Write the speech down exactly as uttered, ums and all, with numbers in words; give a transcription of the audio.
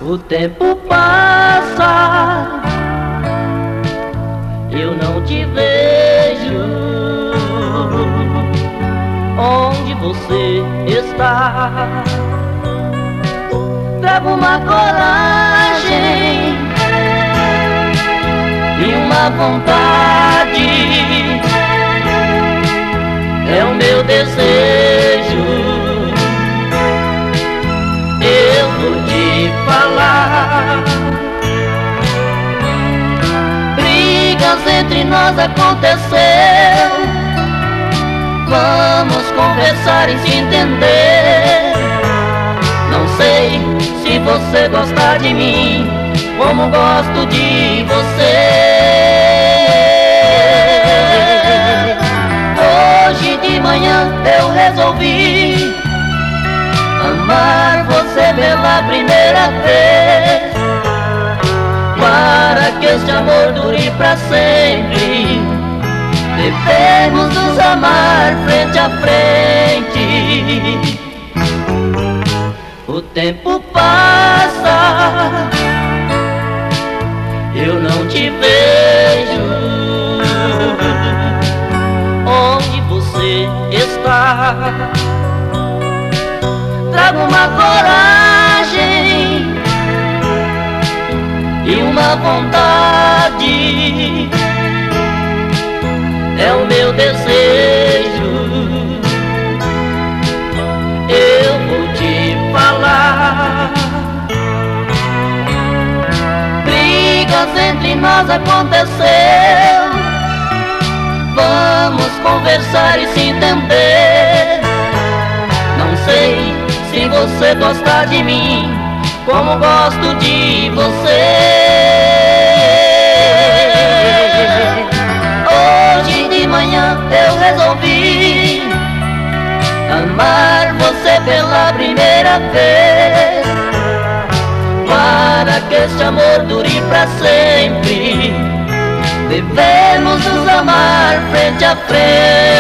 O tempo passa, eu não te vejo. Onde você está? Trago uma coragem e uma vontade, é o meu desejo. Eu vou te falar. Brigas entre nós aconteceu, vamos conversar e se entender. Não sei se você gosta de mim como gosto de você. Hoje de manhã eu resolvi amar você pela primeira vez, para que este amor dure pra sempre. Devemos nos amar frente a frente. O tempo passa, eu não te vejo. Onde você está? Trago uma coragem e uma vontade, é o meu desejo. Eu vou te falar. Brigas entre nós aconteceu, vamos conversar e se entender. Não sei se você gosta de mim como gosto de você. Hoje de manhã eu resolvi amar você pela primeira vez, para que este amor dure pra sempre. Devemos nos amar frente a frente.